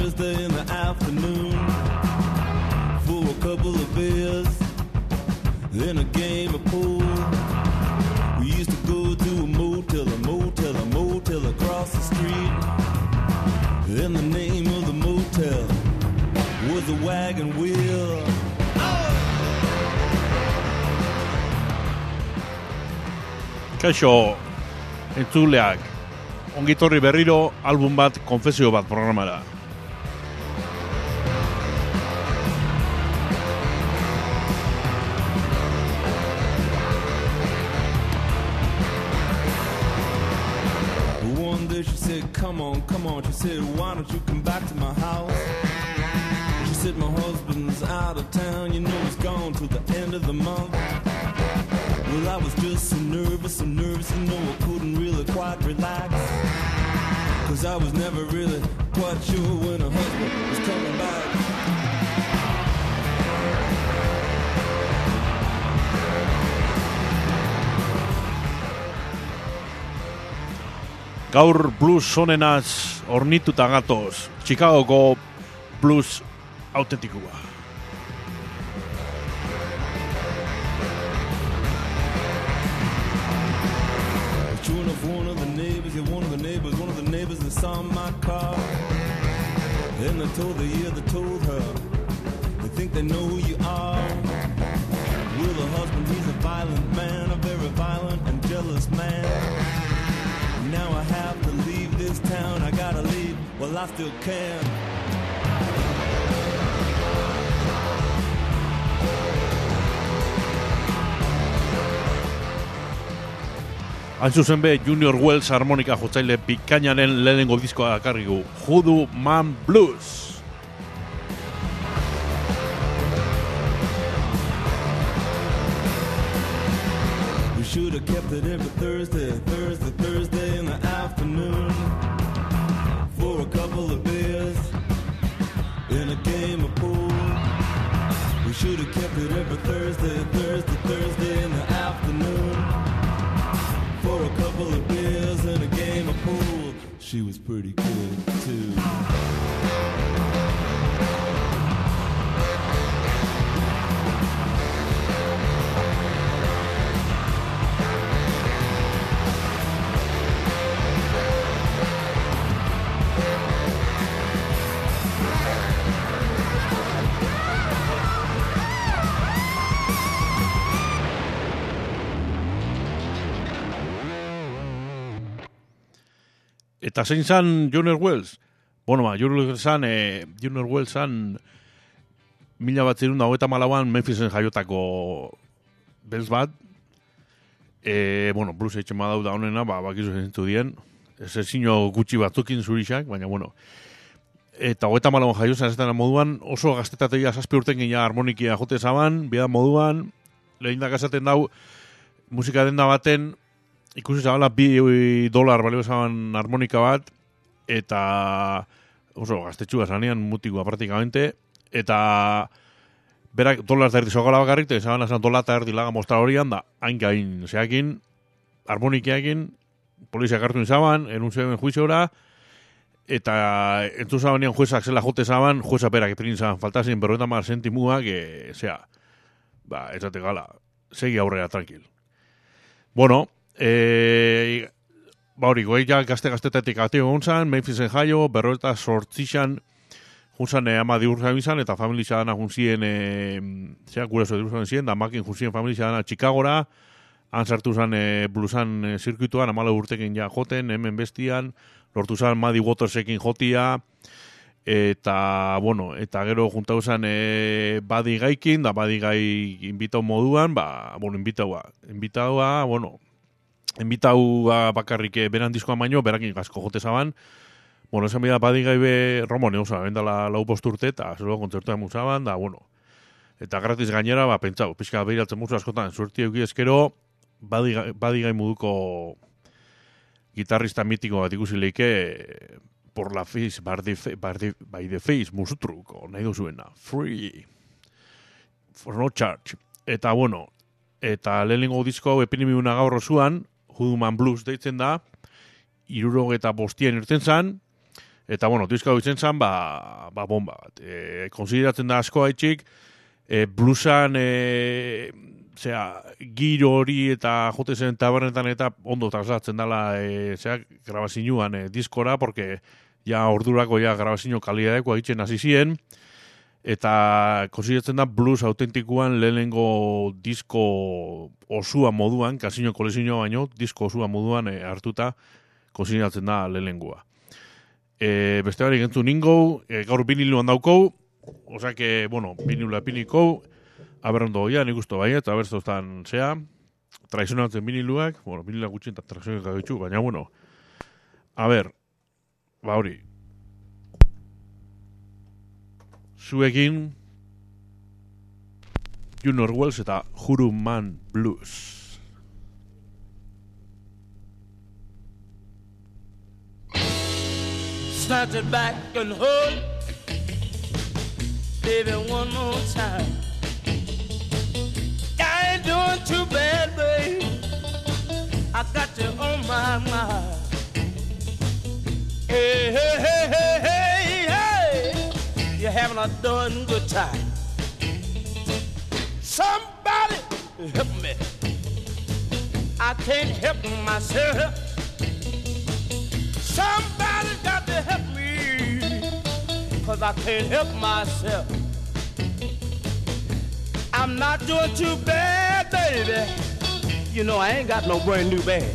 Thursday in the afternoon for a couple of beers and a game of pool. We used to go to a motel across the street, and the name of the motel was the Wagon Wheel. Kaixo, entzuleak, ongitorri berriro album bat, konfesio bat programara. One day she said, come on, she said, why don't you come back to my house? She said, my husband's out of town, you know he's gone till the end of the month. Well, I was just so nervous, you know I couldn't really quite relax, 'cause I was never really quite sure when her husband was coming back. Gaur blues sonenaz ornituta gatoz, Chicagoko blues autentikua. One of the neighbors that saw my car, and they told her, they think they know who you are. Well, the husband, he's a violent man, a very violent and jealous man. Now I have to leave this town, I gotta leave, well I still can. Hain zuzen be, Junior Wells harmonika jotzaile bikainaren lehenengo diskoa dakarrigu, Hoodoo Man Blues. We should have kept it every Thursday in the afternoon for a couple of beers and a game of pool. We should have kept it every Thursday in the afternoon for a couple of beers and a game of pool. She was pretty good too. Eta zein zan Junior Wells? Bueno, Junior Wells zan 1994an Memphisen jaiotako belz bat. Blues eitzen badau da honena, bakizu zentu dien. Zezino gutxi batzukin zurixak, baina bueno. Eta 94an jaiozan ezetan moduan, oso gaztetategia 7 urten gina harmonikia jote zaban, bidan moduan, lehen dakazaten dau, musika denda baten, ikusi zabala $2 balio zaban harmonika bat, eta oso gaztetxua zanean mutikoa praktikamente, eta berak $1 zogala bakarrik, eta zaban azan $1 laga mostra horian, da hain gain zeakin, harmonikiakin, poliziak hartu zaban, enun zeben juiziora, eta entzu zaban nian juezak zela jote zaban, jueza berak eprin zaban, faltazien 50 zentimua, que, ez date gala, segi aurrera, tranquil. Bueno, hori, goeia gazte-gaztetatik ateo gontzan, Memphisen jaio, 48an juntzan ama diurza bizan, eta familia dana juntzien, guraso diurza bizien, da makin juntzien familia dana Chicagora, han sartu zan bluesan zirkuituan, 14 urtekin ja joten, hemen bestian, lortu zan Muddy Watersekin jotia, eta, bueno, eta gero juntau zan Buddy Guykin, da Buddy Guy invitau moduan, invitaua bakarrik beran diskoan baino, berakin gazko jote zaban. Bueno, esan bida Buddy Guy be Romone, bendala 4 urte, eta zelo kontzertua musaban, da, bueno. Eta gratis gainera, pentsau, pixka behiratzen musu askotan, suerti euki eskero, Buddy Guy moduko gitarrista mitiko bat ikusi leike, por la face, by the face, musutruko, nahi duzuena, free, for no charge. Eta, bueno, eta lehenengo disko hau epinimiuna gaur osuan, Hoodoo Man Blues deitzen da, 65 irten zan, Eta, bueno, diska hau itzen zen, bomba bat. Konsideratzen da asko haitxik, bluesan, giro hori eta jote zen tabernetan eta ondo traslatzen dela, grabazinuan diskora, porque ja ordurako ja grabazio kalidadeko egiten hasi ziren, eta konsideratzen da blues autentikuan lehenengo disko osua moduan, kasino kolezioa baino, disko osua moduan hartuta konsideratzen da lehenengoa. Beste barik entzun ningo, gaur biniluan daukou, osake, bueno, binilua epiniko, aberrondo goia, nik usto bai, eta abertzoztan zea, traizionatzen biniluak, bueno, binilua gutxien eta traizionak gaitu, baina, bueno, hori, zuekin Junior Wells eta Huruman Blues. Snatch it back and hold it, baby, one more time. I ain't doing too bad, babe. I got you on my mind. Hey, hey, hey, hey, hey, hey. You're having a darn good time. Somebody help me. I can't help myself. Somebody got to help me, 'cause I can't help myself. I'm not doing too bad, baby. You know I ain't got no brand new bag.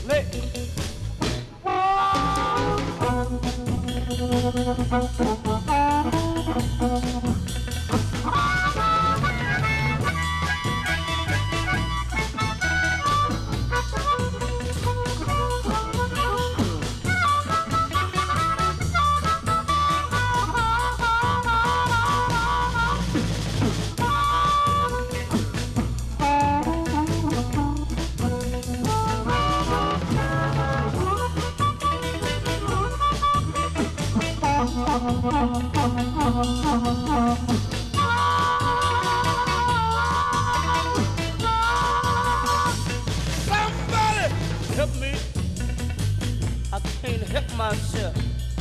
Somebody help me. I can't help myself.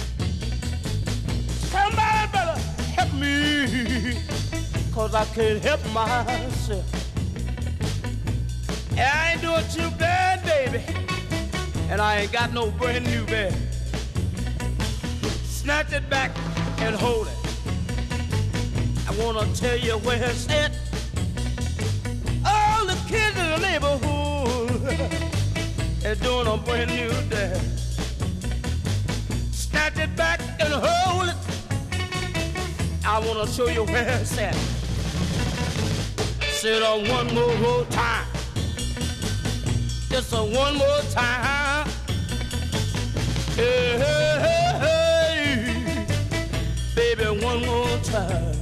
Somebody better help me, 'cause I can't help myself. And I ain't doing too bad, baby, and I ain't got no brand new bed. Snatch it back and hold it. I wanna tell you where it's at. All the kids in the neighborhood is doing a brand new dance. Snatch it back and hold it. I wanna show you where it's at. Sit on one more time. Just a one more time. Hey, hey, hey, hey. Baby, one more time.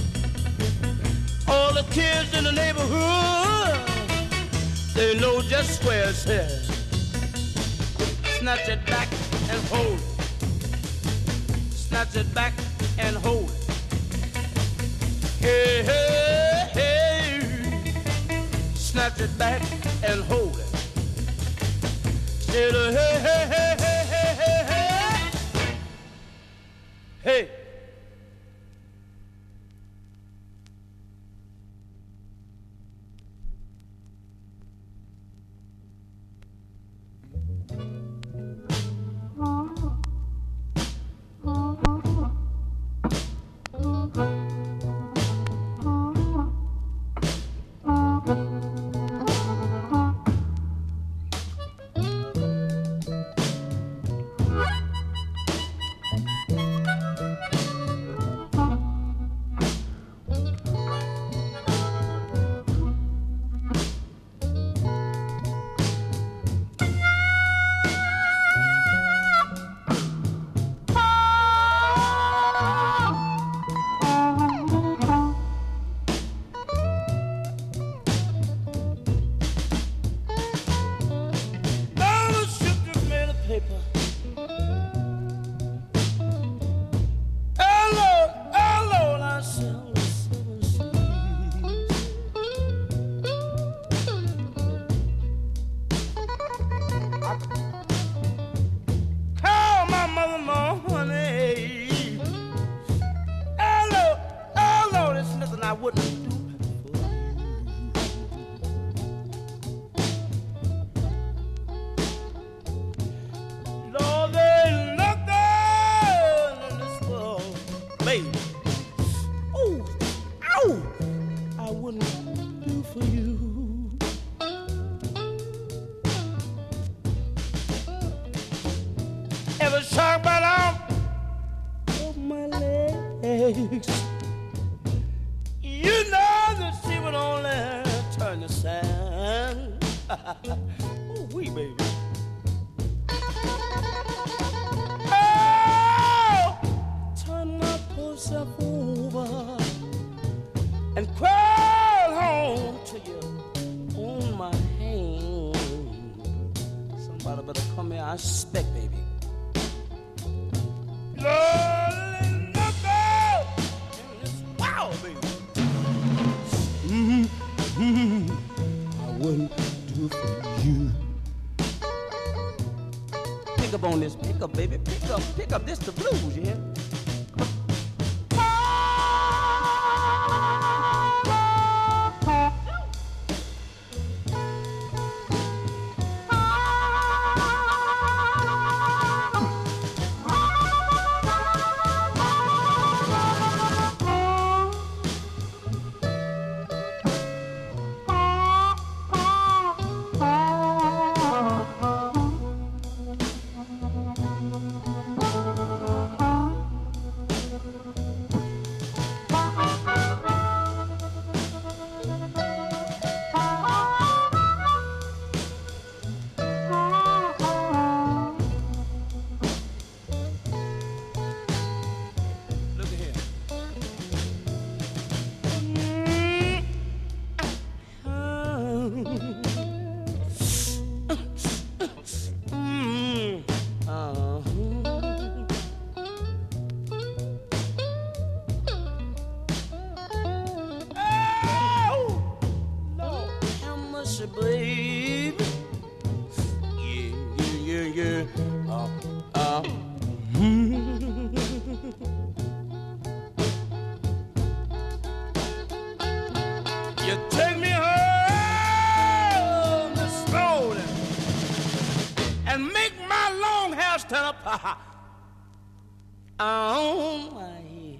All the kids in the neighborhood, they know just where it's at. Snatch it back and hold it. Snatch it back and hold it. Hey, hey, hey. Snatch it back and hold it. Say the hey, hey, hey, hey, hey, hey, hey. Hey. wouldn't do for you. Lord, there's nothing in this world, baby. Oh, ow, I wouldn't do for you. Ever shark bite out of my legs? You know that she would only turn the sand. Oh, wee baby. Oh, turn my poor self over and crawl home to you on my hand. Somebody better come here, I expect, baby. Lord, there's nothing in this world, baby. I wouldn't do for you. Pick up on this, pick up, baby, pick up this the blues, yeah. Baby, yeah. You take me home this morning and make my long hair stand up on my head.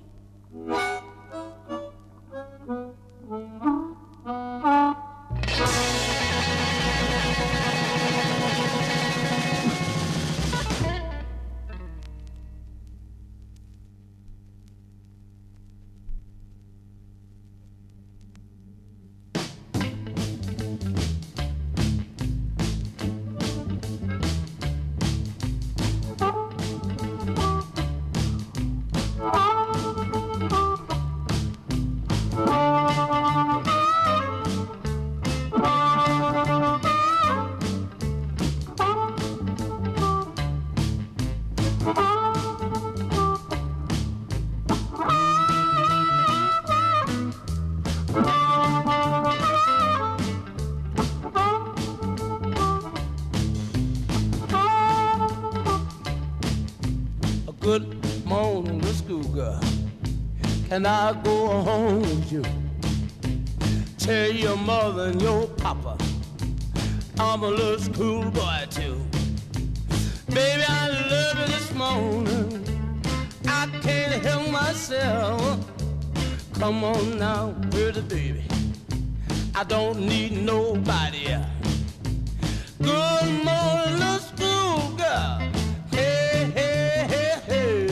Good morning, little schoolgirl. Can I go home with you? Tell your mother and your papa I'm a little schoolboy too. Baby, I love you this morning. I can't help myself. Come on now, pretty baby. I don't need nobody else. Good morning, little schoolgirl. Hey, hey, hey, hey.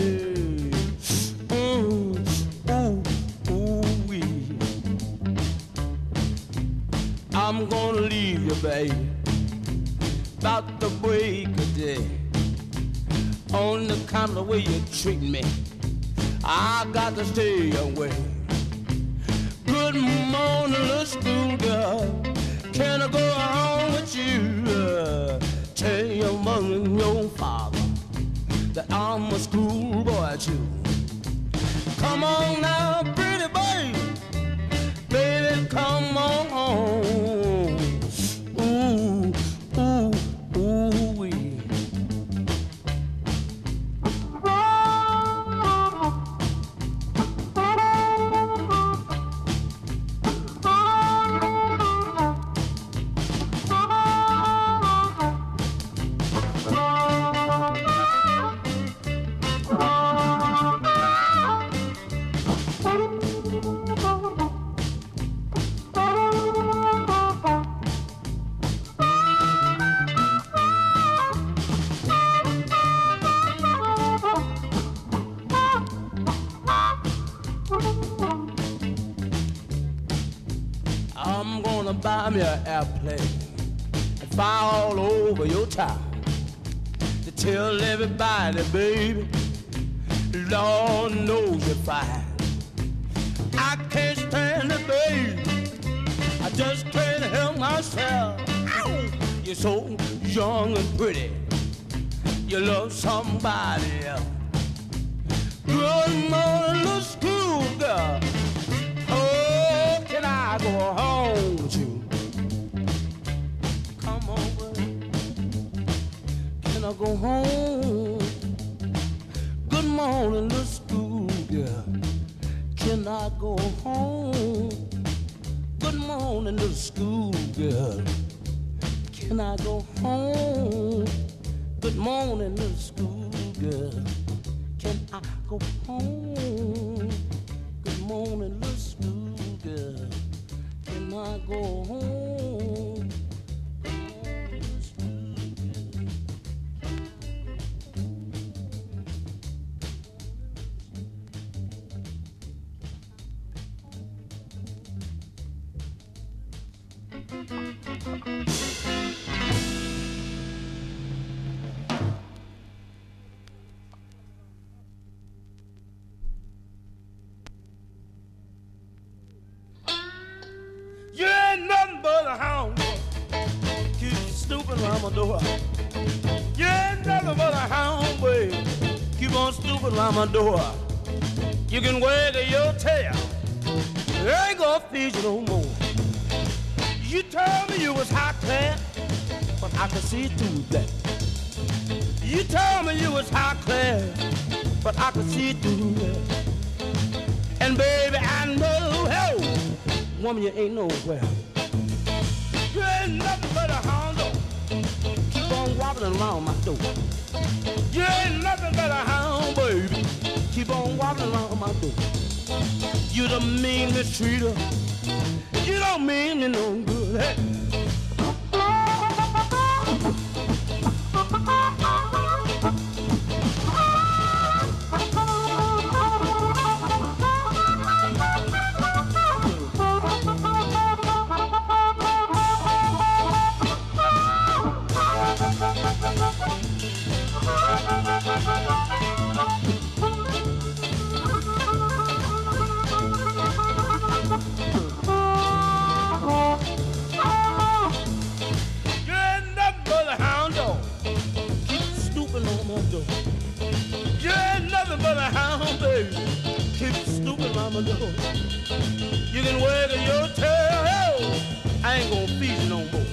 Ooh, wee. I'm gonna leave you, baby, about the break of day. On the kind of the way you treat me, I got to stay away. Good morning, little schoolgirl. Can I go home with you? Tell your mother and your father that I'm a schoolboy too. Come on now, pretty baby, baby, come on home. Ooh, ooh, ooh, wee. gonna buy me an airplane and fly all over your town to tell everybody, baby, Lord knows you're fine. I can't stand it, baby. I just can't help myself. Ow! You're so young and pretty. You love somebody else. Good morning, little school girl. Oh, can I go home with you? Come on, baby. Can I go home? Good morning, little school girl. Can I go home? Good morning, little school girl. Can I go home? Good morning, little school girl. Can I go home? Good morning, little school girl. Can I go home? Good morning, little school girl. You ain't nothing but a hound dog. Keep snooping around my door. You ain't nothing but a hound boy. Keep on snooping around my door. You can waggle your tail. I ain't gonna feed you no more. You told me you was high class, but I can see through that. You told me you was high class, but I can see through that. And baby, I know, hell, woman, you ain't nowhere. You ain't nothing but a hound dog. Keep on wobbling around my door. You ain't nothing but a hound, baby. Keep on wobbling around my door. You the mean mistreater. You don't mean me no good. Hey. You ain't nothing but a hound, baby. Keep snooping around my door. You can waggle your tail. I ain't gonna feed you no more.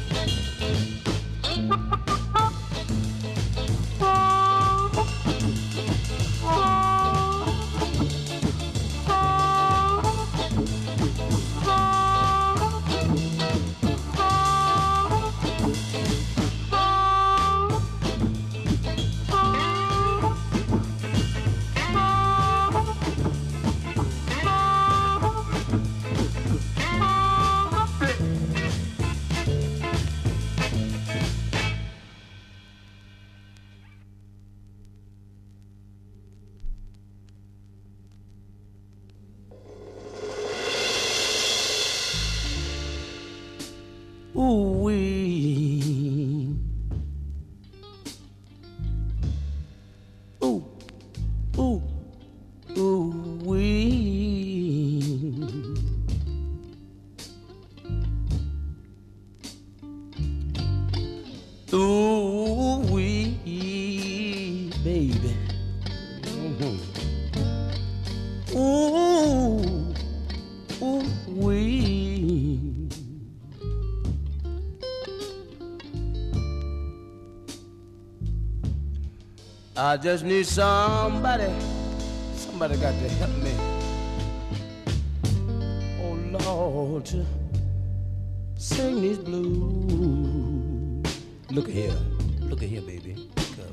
Ooh-wee. Ooh, ooh, ooh-wee. Ooh-wee, baby. Mm-hmm. Ooh, ooh-wee. I just need somebody got to help me. Oh Lord, to sing these blues. Look at here, baby. Come.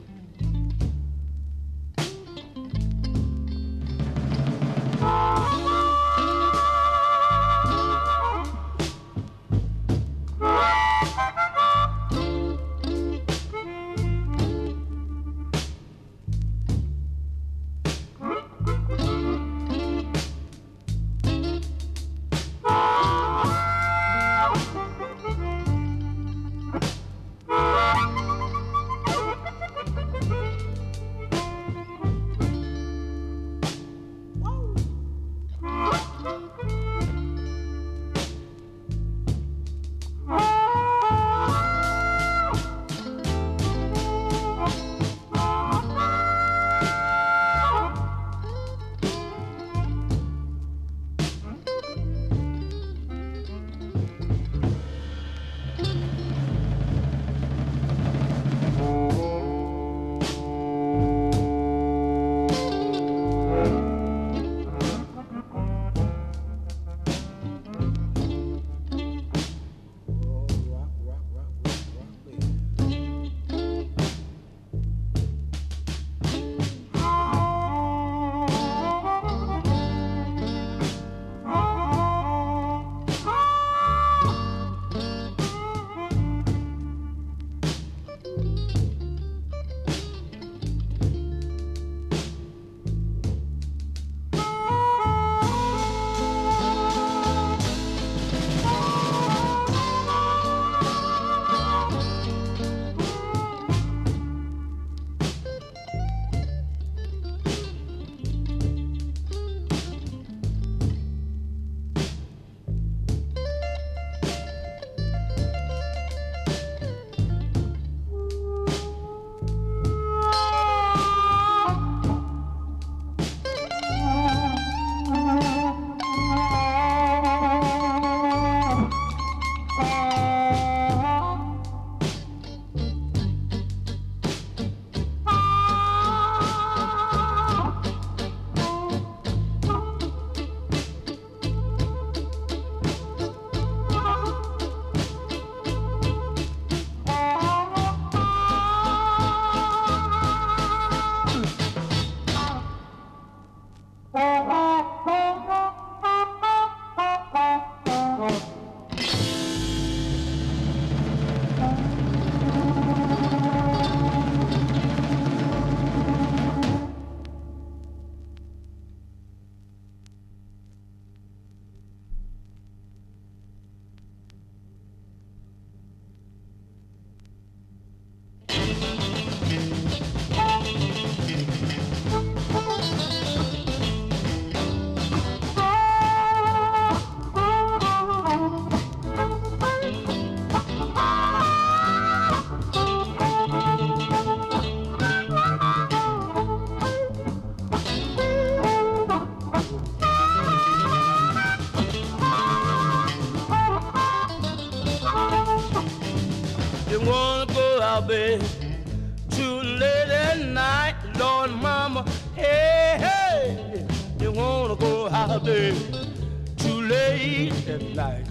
You wanna go out, babe, too late at night, Lord, mama, hey, hey. You wanna go out, babe, too late at night.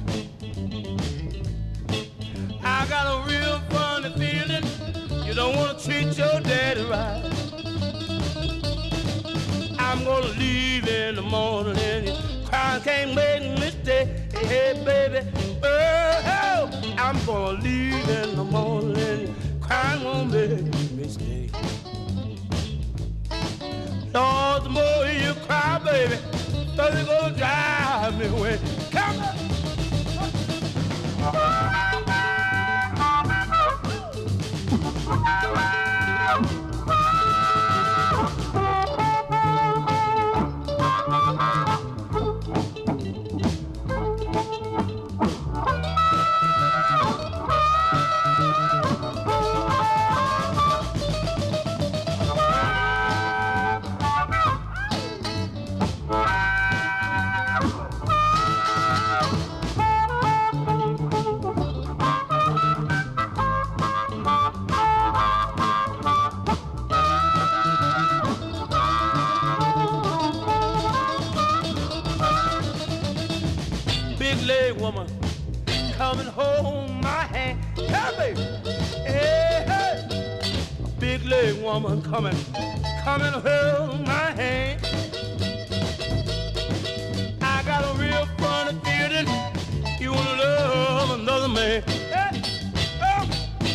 I got a real funny feeling you don't wanna treat your daddy right. I'm gonna leave in the morning and you crying can't make me stay. Hey, baby, oh, I'm gonna leave in the morning and you crying won't make me stay. Lord, the more you cry, baby, the more you gonna drive me away. Come on. Woman, coming hold my hand, come baby, hey, hey. Big leg woman coming hold my hand. I got a real funny feeling you wanna love another man. Hey, oh.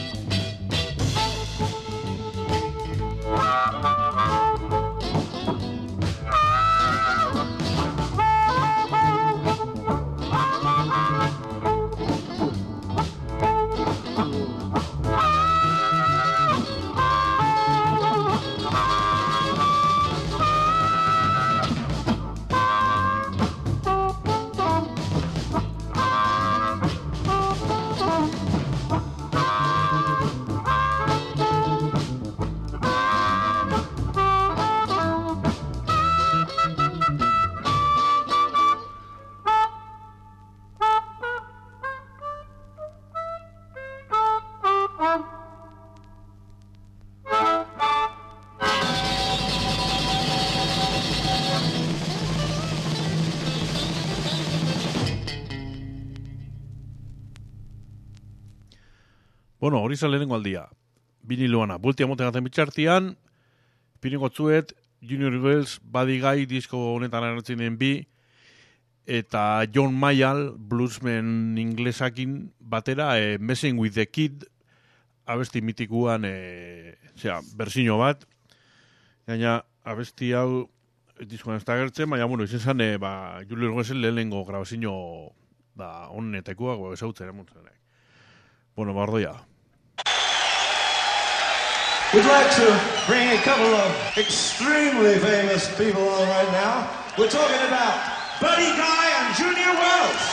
Bueno, hori zan lehenengo aldia. Biniloana, bultia moten gaten bitxartian, piringo tzuet, Junior Wells, Buddy Guy, disko honetan agertzen bi, eta John Mayall, bluesman inglesakin batera, Messing with the Kid, abesti mitikuan, berzino bat, gaina abesti hau diskoan ez da agertzen, baina, bueno, izan zan, Junior Wellsen lehenengo grabazino honetekuak, esautzen, Bueno, bardoia. We'd like to bring a couple of extremely famous people on right now. We're talking about Buddy Guy and Junior Wells.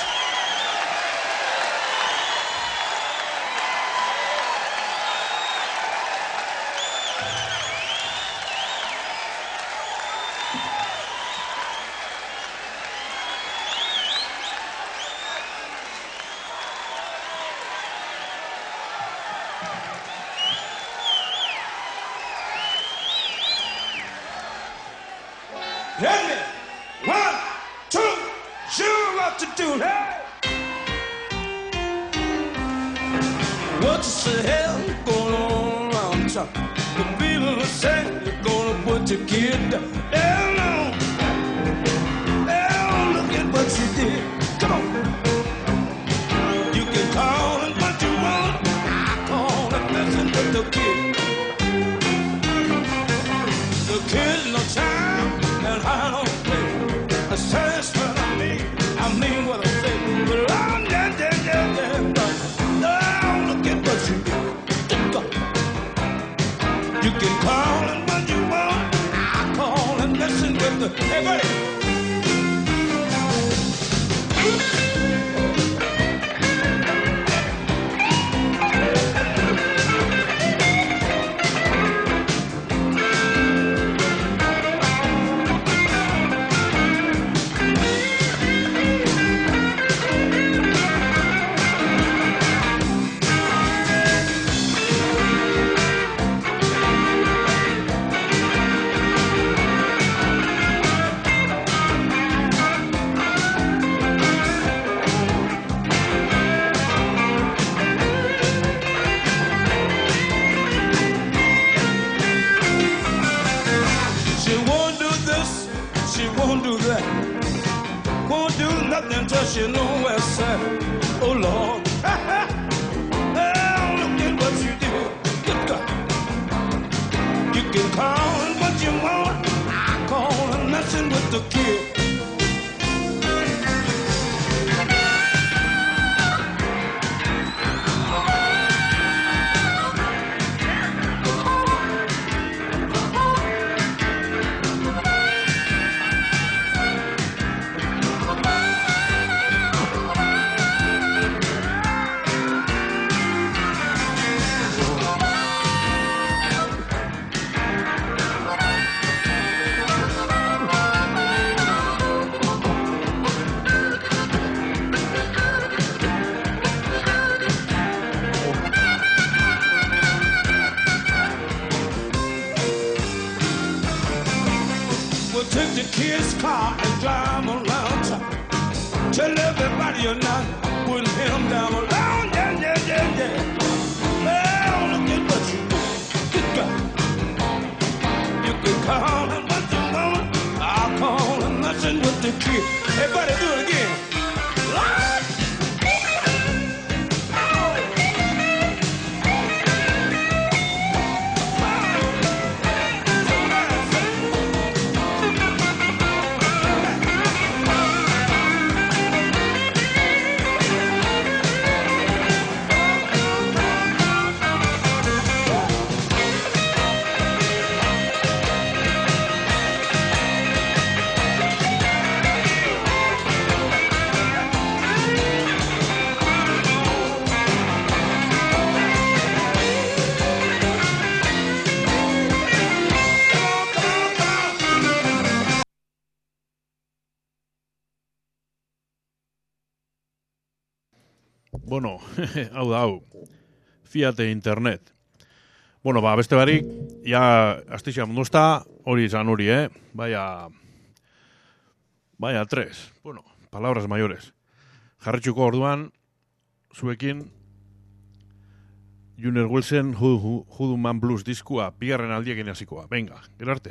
Ready? 1, 2, sure what to do, hey! What's the hell going on around town? The people are saying they're gonna put your kid down. Hell no! nothing touch you no west side. Oh Lord, oh, look at what you do. Good God. You can call it what you want. I call it messing with the kid. Take the kid's car and drive around town. Tell everybody you're not putting him down around. Yeah, yeah, yeah, yeah. Well, look at what you do. Good God. You can call him what you want. I'll call him messing with the kid. Everybody do it again. Lord. Bueno, hau da, hau. Fiat Internet. Bueno, ba, beste barik, ja, astixia mundu ezta, hori izan hori, Vaya 3. Bueno, palabras mayores. Jarretxuko orduan, zuekin, Junior Wilson, Hoodoo Man Blues diskua, bigarren aldiekin hasikoa. Venga, gero arte.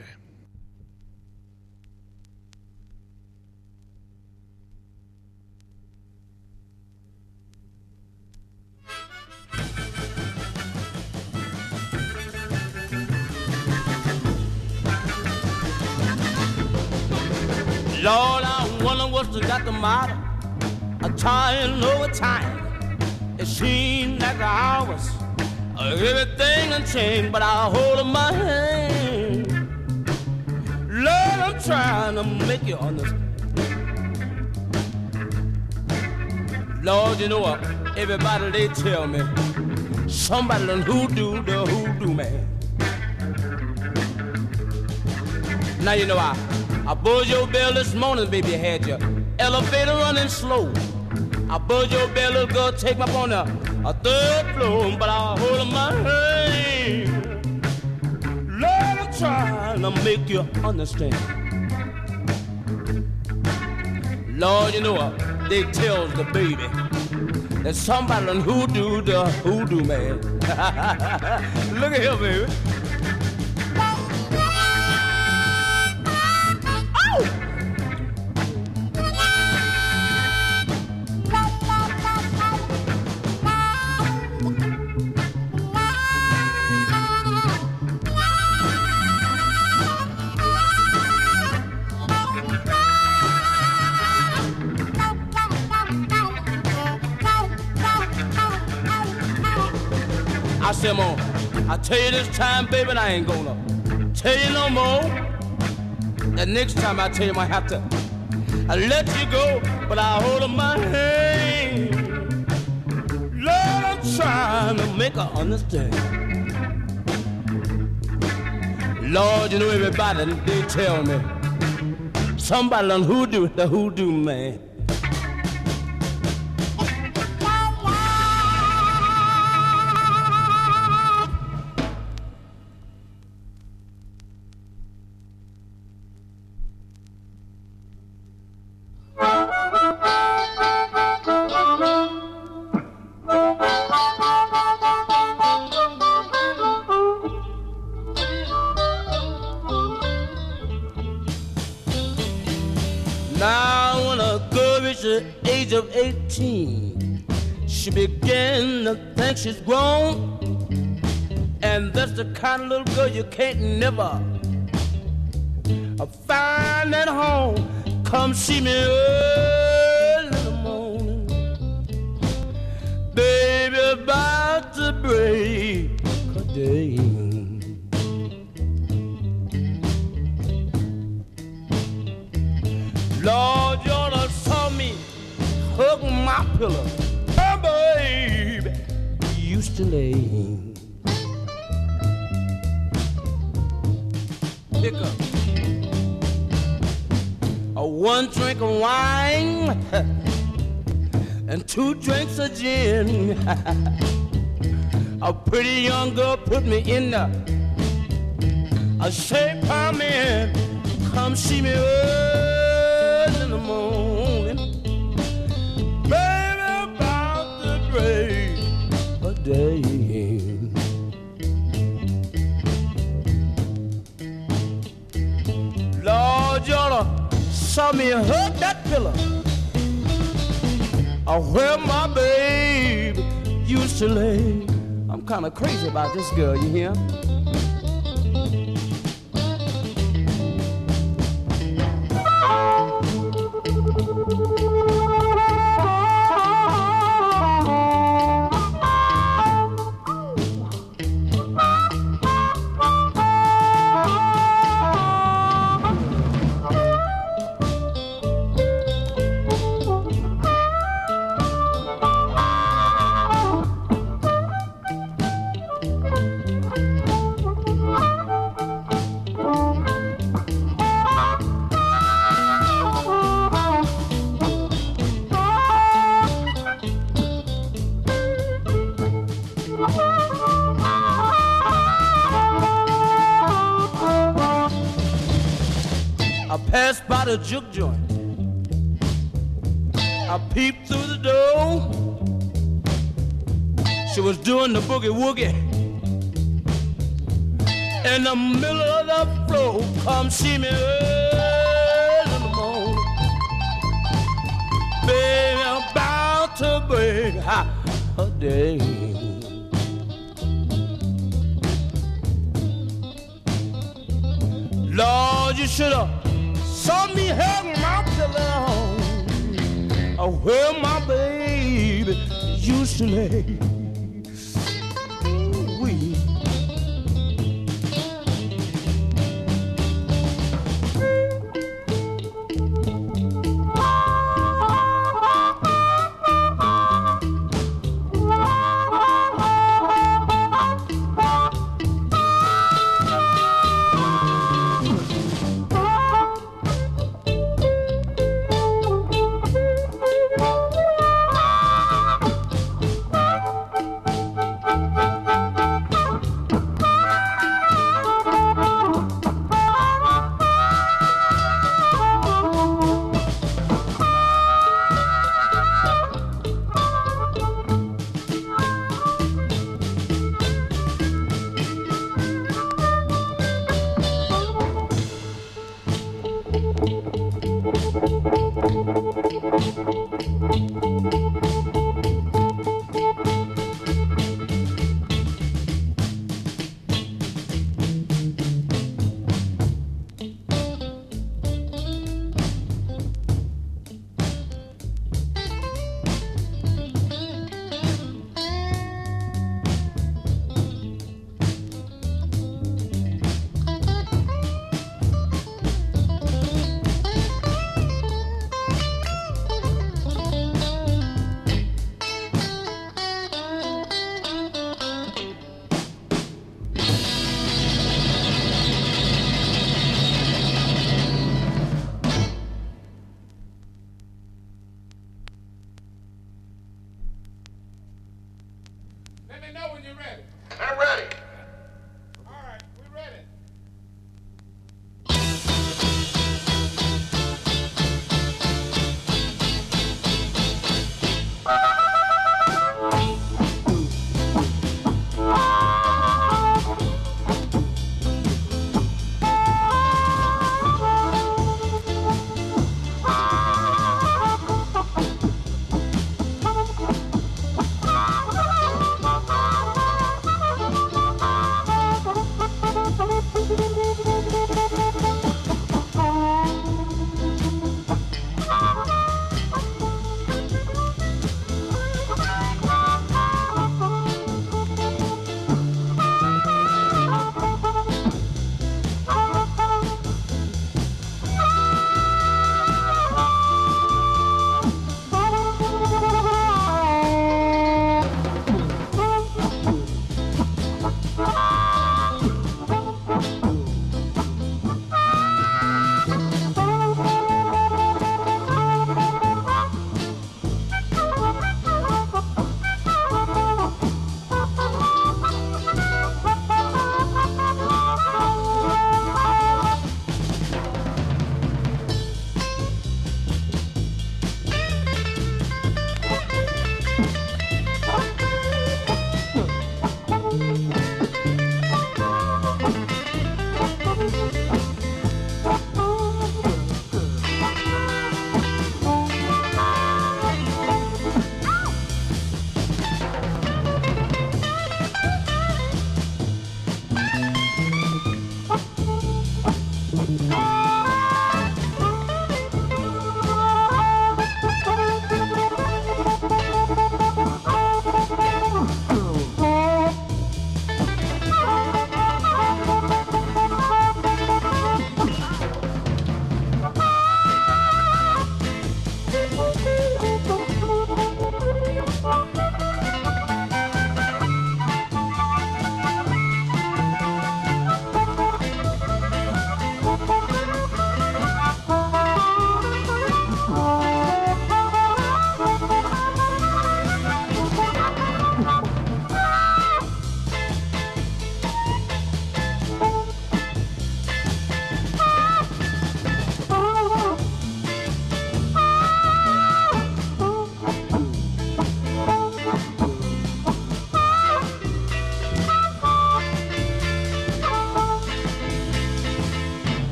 Lord, I wonder what's got the matter. I'm trying over time. It seems like the hours, everything done changed, but I hold in my hand. Lord, I'm trying to make you understand. Lord, you know what? Everybody, they tell me somebody done hoodoo the hoodoo man. Now you know I buzzed your bell this morning, baby, you had your elevator running slow. I buzzed your bell, little girl, take me up on a 3rd floor, but I hold in my hand. Lord, I'm trying to make you understand. Lord, you know what? They tells the baby that somebody done hoodoo the hoodoo man. Look at here, baby. I said, Mom, I tell you this time, baby, and I ain't gonna tell you no more. The next time I tell you, I have to let you go, but I hold in my hand. Lord, I'm trying to make her understand. Lord, you know everybody, they tell me somebody done hoodoo the hoodoo man. Now when a good reached the age of 18, she began to think she's grown. And that's the kind of little girl you can't never find at home. Come see me early in the morning, baby, about to break a day. Lord, you ought to saw me hug my pillow. Oh, baby, used to lay. Pick up one drink of wine and 2 drinks of gin. A pretty young girl put me in a shape I'm in. Come see me early in the morning, baby, about to break a day. Lord, you ought to saw me hug that pillow where my baby used to lay. I'm kind of crazy about this girl, you hear? Passed by the juke joint, I peeped through the door. She was doing the boogie woogie in the middle of the floor. Come see me early in the morning, baby, about to break a day. Lord, you should have saw me hug my pillow where my baby used to lay. Ooh-wee.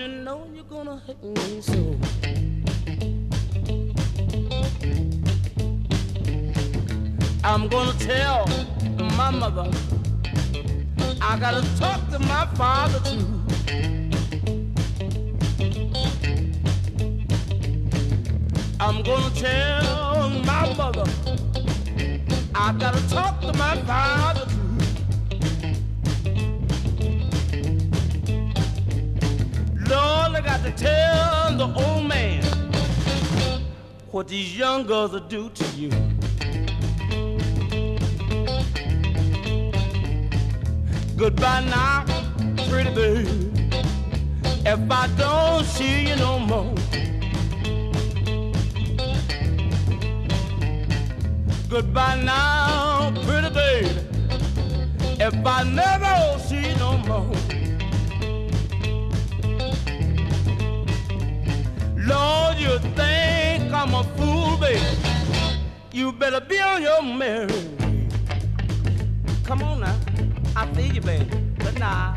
you know you're gonna hate me so? I'm gonna tell my mother. I gotta talk to my father too. I'm gonna tell my mother. I gotta talk to my father too. Lord, I got to tell the old man what these young girls will do to you. Goodbye now, pretty baby. If I don't see you no more. Goodbye now, pretty baby. If I never see you no more. Lord, you think I'm a fool, baby. You better be on your merry way. Come on now, I feel you, baby. But nah.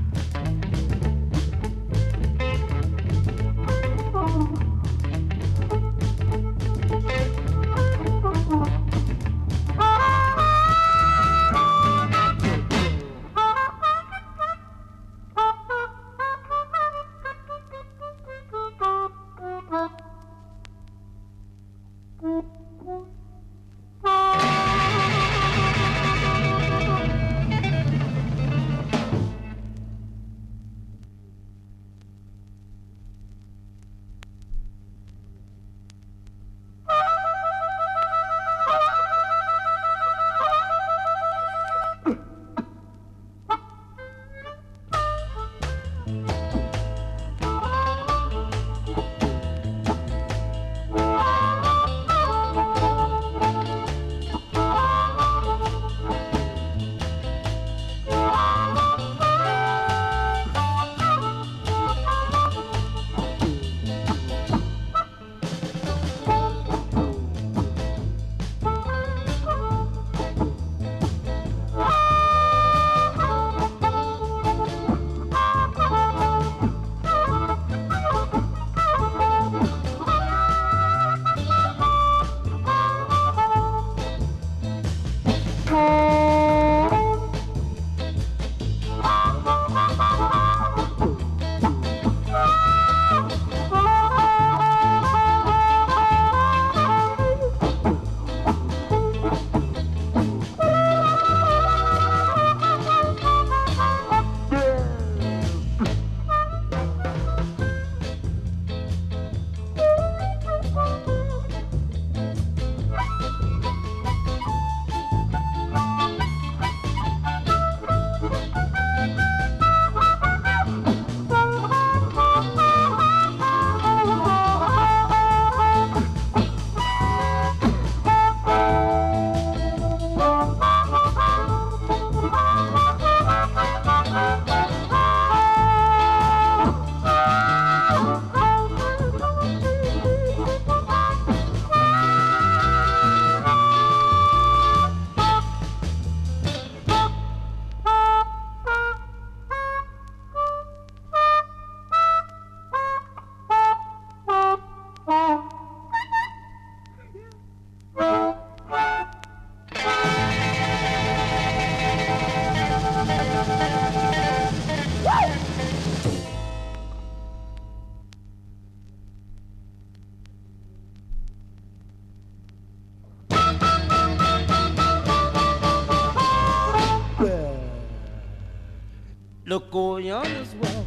Look over yonder's wall,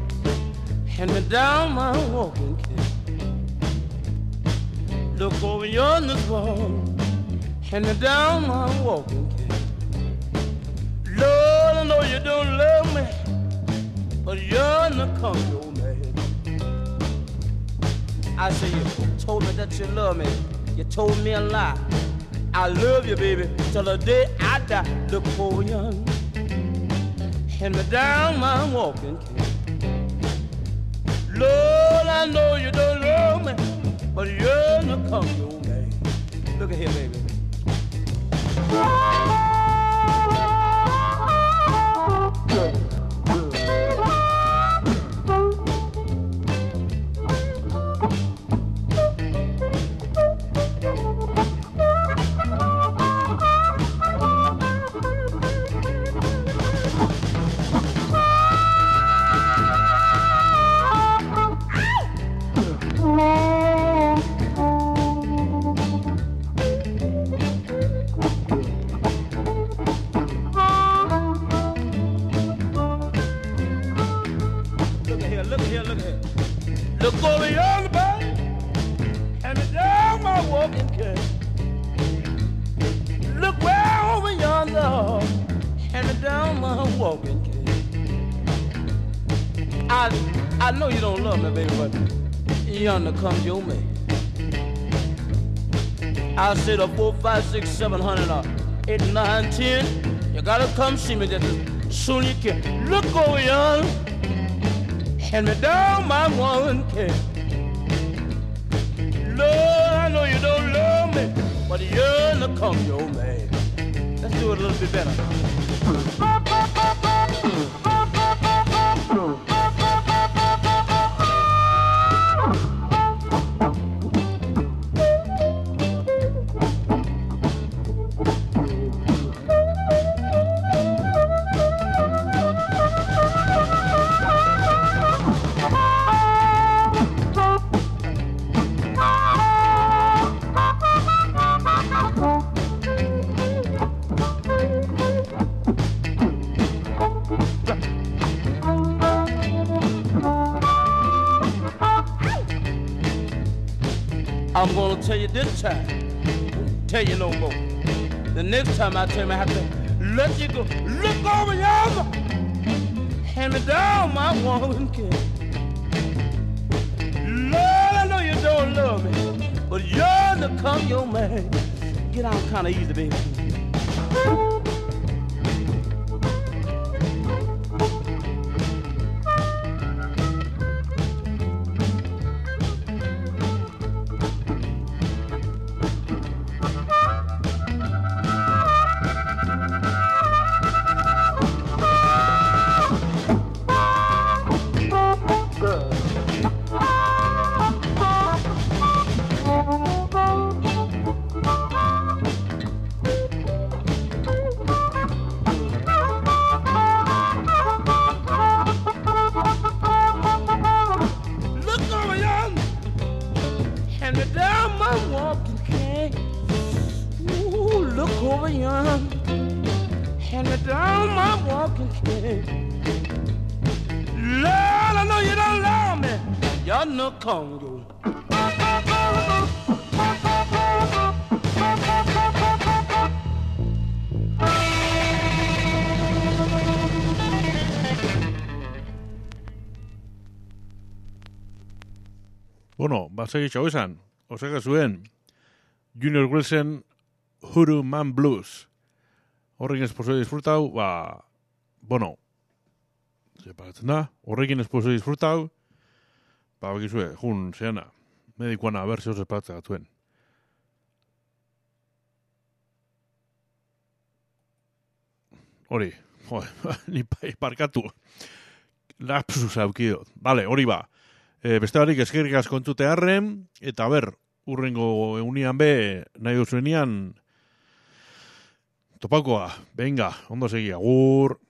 hand me down my walking cane. Look over yonder's wall, hand me down my walking cane. Lord, I know you don't love me, but you're not come your man. I say you told me that you love me, you told me a lie. I love you, baby, till the day I die. Look over yonder, hand me down my walking cane. Lord, I know you don't love me, but you're not come your man. Look at here, baby. Look over yonder, boy, hand me down my walking cane. Look way over yonder, hand me down my walking cane. I know you don't love me, baby, but yonder comes your man. I said a 4, 5, 6, 700, 8, 9, 10. You gotta come see me just as soon as you can. Look over yonder, hand me down my one can. Lord, I know you don't love me, but yonder come your man. Let's do it a little bit better. I'm gonna tell you this time, won't tell you no more. The next time I tell me I have to let you go. Look over yonder, hand me down my woman can. Lord, I know you don't love me, but yonder come your man. Get out kinda easy, baby. Congo. Bueno, segitxo esan, osaka zuen Junior Wilson Hoodoo Man Blues. Horrekin esposo disfrutau, bueno, separatzen da, horrekin esposo disfrutau, bakizue, jun, zeana, medikuana, ber, zeo separatzen gatuen. Hori, ni parkatu. Lapsus aukidot. Vale, hori ba. Beste barik eskerrik asko entzute harren, eta ber, urrengo eunian be, nahi duzuenian, topakoa, venga, ondo segi, agur.